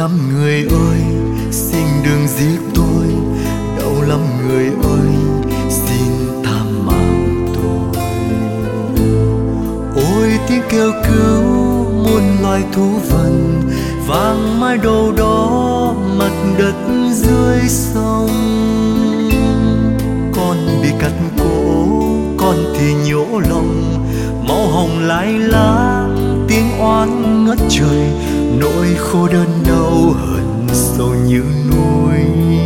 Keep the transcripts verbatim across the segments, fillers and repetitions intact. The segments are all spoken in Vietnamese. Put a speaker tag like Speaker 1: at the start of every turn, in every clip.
Speaker 1: lắm người ơi, xin đừng giết tôi. Đau lắm người ơi, xin tha mạng tôi. Ôi tiếng kêu cứu muôn loài thú vật vang mãi đâu đó mặt đất dưới sông. Con bị cắt cổ, con thì nhổ lòng, máu hồng lái lá, tiếng oán ngất trời, nỗi khô đơn đau hận sâu như núi.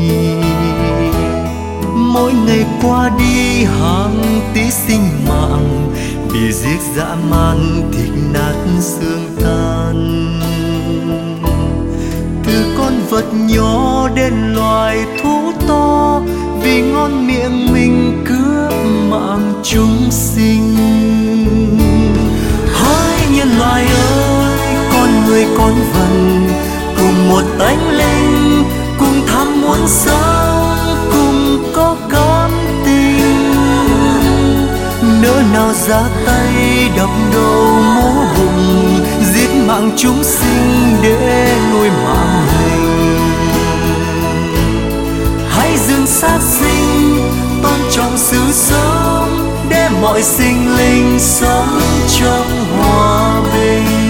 Speaker 1: Mỗi ngày qua đi hàng tí sinh mạng bị giết dã man, thịt nát xương tan. Từ con vật nhỏ đến loài thú to, vì ngon miệng mình cướp mạng chúng sinh. Hỡi nhân loại ơi, con người con vật cùng một tánh linh, cùng tham muốn sống, cùng có cảm tình. Nỡ nào ra tay đập đầu mổ bụng, giết mạng chúng sinh để nuôi mạng mình. Hãy dừng sát sinh, tôn trọng sự sống, để mọi sinh linh sống trong hòa bình.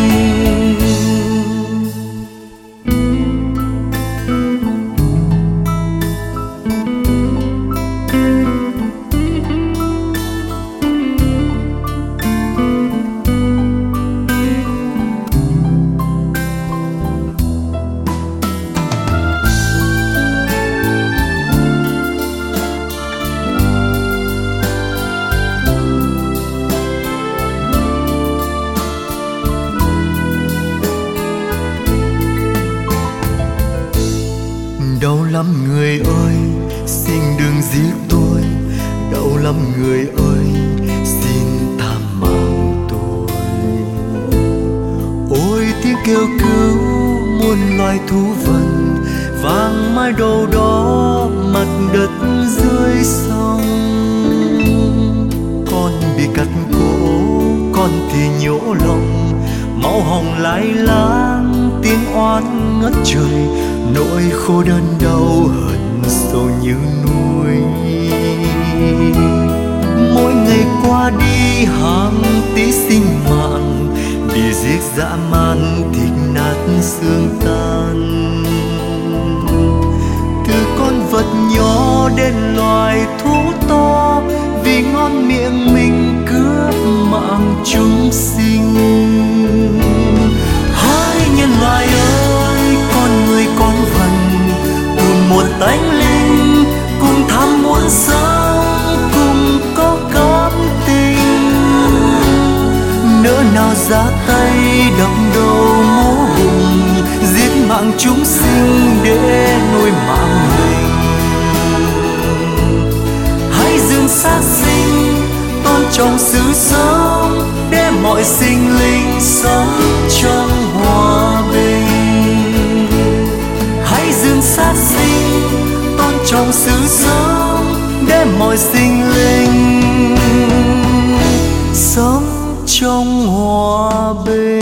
Speaker 1: Đau lắm người ơi, xin đừng giết tôi. Đau lắm người ơi, xin tha mạng tôi. Ôi tiếng kêu cứu muôn loài thú vật vang mãi đâu đó mặt đất dưới sông. Con bị cắt cổ, con thì nhổ lòng, máu hồng lái lá, tiếng oán ngất trời, nỗi khô đơn đau hận sâu như núi. Mỗi ngày qua đi hàng tí sinh mạng bị giết dã man, thịt nát xương tan. Từ con vật nhỏ đến loài thú to, vì ngon miệng mình cướp mạng chúng sinh. Hỡi nhân loại ơi, con người con vật cùng một tánh linh, cùng tham muốn sống, cùng có cảm tình. Nỡ nào ra tay đập đầu mổ bụng, giết mạng chúng sinh để nuôi mạng mình. Hãy dừng sát sinh, tôn trọng sự sống, để mọi sinh linh sống trong hòa bình. Hãy dừng sát sinh, tôn trọng sự sống, để mọi sinh linh sống trong hòa bình.